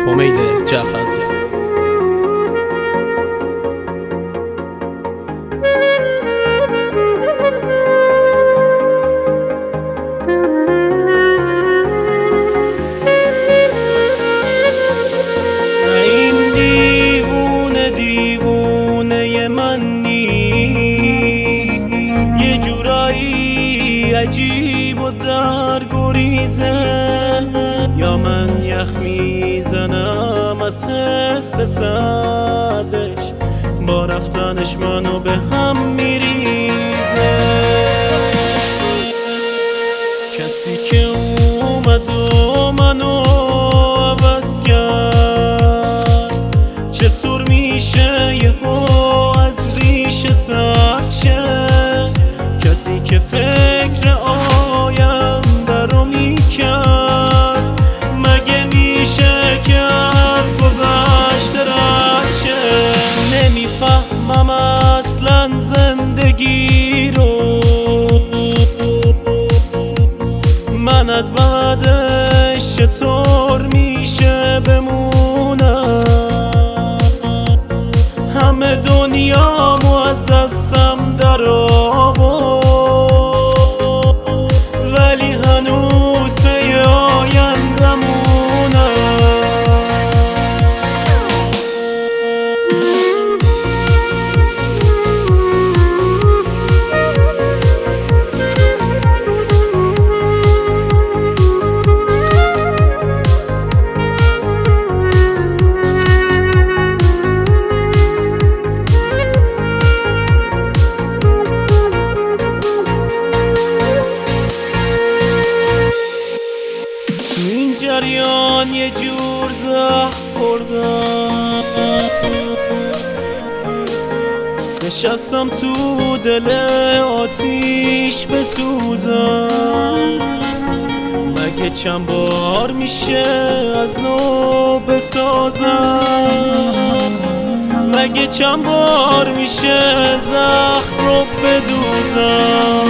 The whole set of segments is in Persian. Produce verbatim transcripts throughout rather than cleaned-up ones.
حمید جعفرزاده. این دیوونه دیوونه من نیست، یه جورایی عجیب و در گریزه، یا من یخ میزنم از حس سردش، با رفتنش منو به هم میریزه. کسی که اومد و منو عوض کرد، چطور میشه یهو از ریشه سرد شه؟ کسی که فکر آینده رو میکرد، مگه میشه که از گذشته رد شه؟ نمیفهمم اصلا زندگی رو، من از بعدش چطور میشه بمونم؟ همه دنیامو از دستم در آورد، ولی هنوز پی آیندمونم. جریان یه جور زخم خوردم، نشستم تو دل آتیش بسوزم. مگه چند بار میشه از نو بسازم؟ مگه چند بار میشه زخم رو بدوزم؟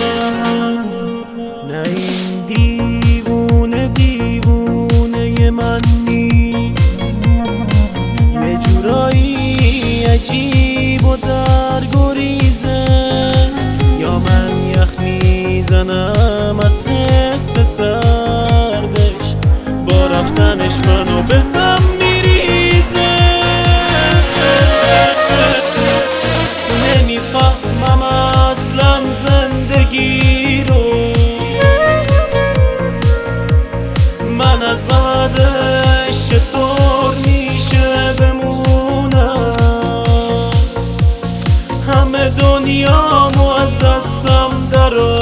نه این دیوونه دیوونه من نی، یه جورایی عجیب و در گریزه، یا من یخ میزنم از حس سردش، با رفتنش منو به هم میریزه. نمیفهمم اصلا زندگی رو، من از بعدش چطور میشه بمونم؟ همه دنیامو از دستم در